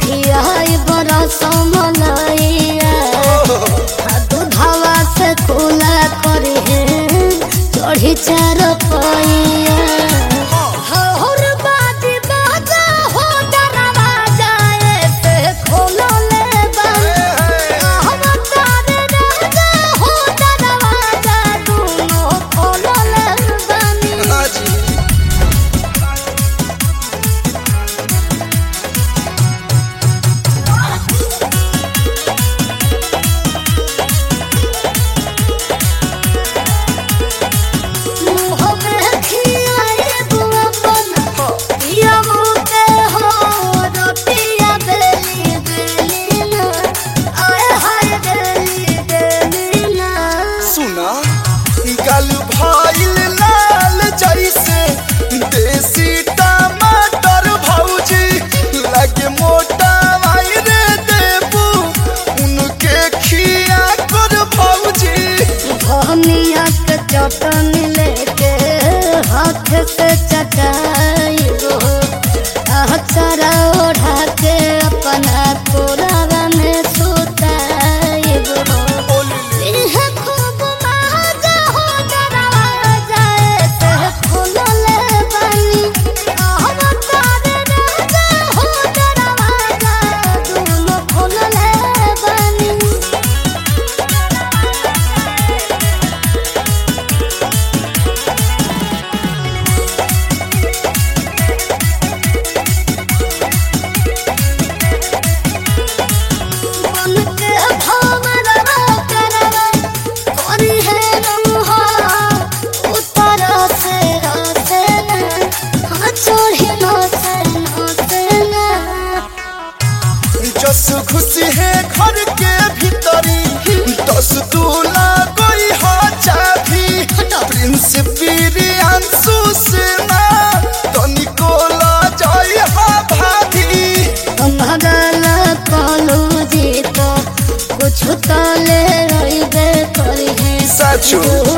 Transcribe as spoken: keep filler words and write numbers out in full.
खियाई बड़ा समलैया दूधवा से खुला करी है चढ़ी चार पैया हर बाजी बाजा हो दरवाजा ऐसे खोलो ले बंद हम तारे राजा हो दरवाजा दोनों खोलो ले बंद गल भाईल लाल जैसे देसी टमाटर भौजी लगे मोटा भाई रे देबू उनके खिया कर भौजी धनिया के चटनी लेके हाथ से चटाई गो अचरा ओढ़ा के अपना कोरावा में सुताई गो जस खुशी है घर के भीतरी दस दूला कोई हो चाभी प्रिंस प्रियांशु सेना तनिको ला जाई हा भाभी मगल कलू जी तो कुछ तो ले रही करी है सचो